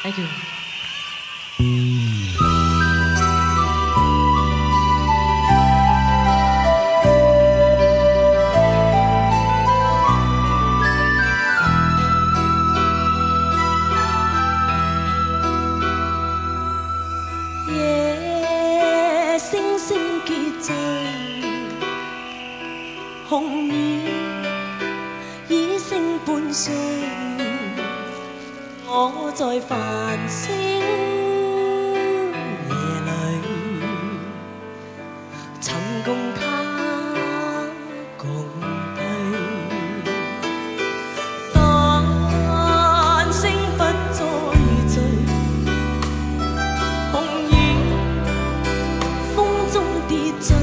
Thank you。 夜星星结聚，红雨已成半岁。我在繁星夜里，曾共他共对。但星不再聚，红雨风中跌坠。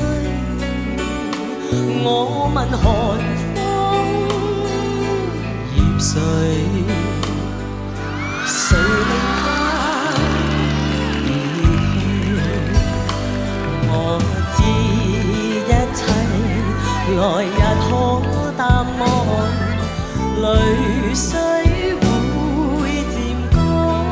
我问寒风叶碎。谁令他离去？我知一切來日可淡忘，淚水會漸乾。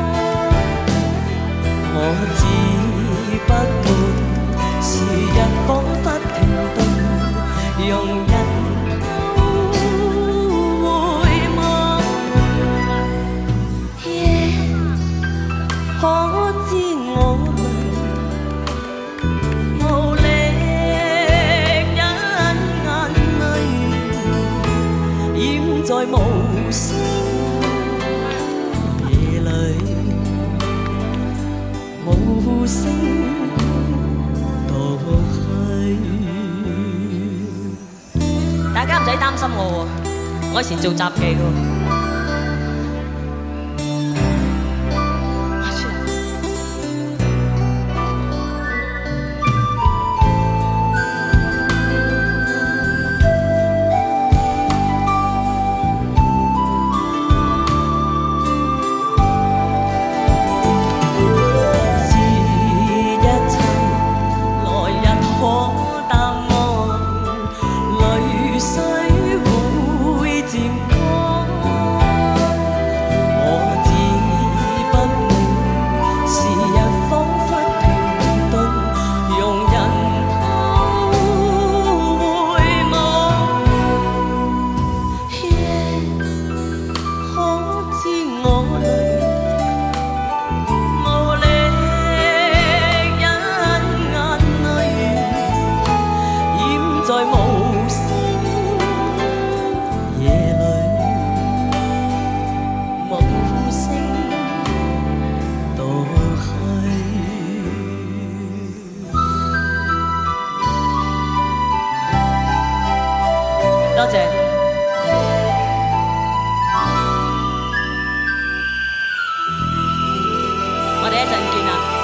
我只不管時日彷彿停頓，容人。可知我淚無力忍眼淚，掩在無聲夜裏，無聲獨去。大家唔使擔心我喎，我以前做雜技㗎。多謝，我哋一陣見啊！